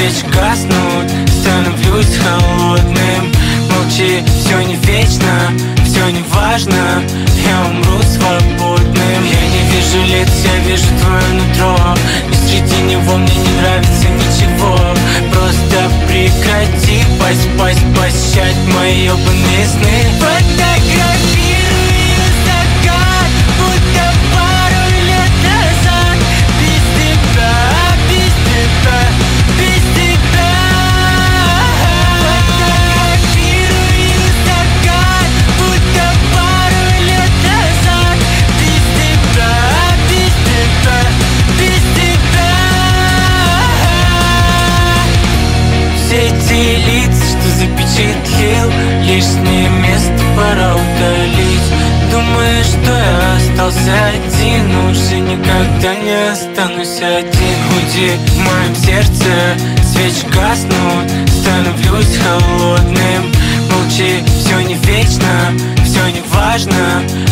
свечи гаснут, становлюсь холодным. Молчи, все не вечно, все не важно, я умру свободным. Я не вижу лиц, я вижу твое нутро, и среди него мне не нравится ничего. Просто прекрати посещать мои ебаные сны. Фотографирую закат, будто пару лет назад. Без тебя, без тебя, без тебя. Фотографирую закат, будто пару лет назад. Без тебя, без тебя, без тебя. Все эти лица, что запечатлел, лишнее место пора удалить. Думаю, что я остался один, уже никогда не останусь один. Худи в моем сердце, свечи гаснут, становлюсь холодным. Молчи, все не вечно, все не важно,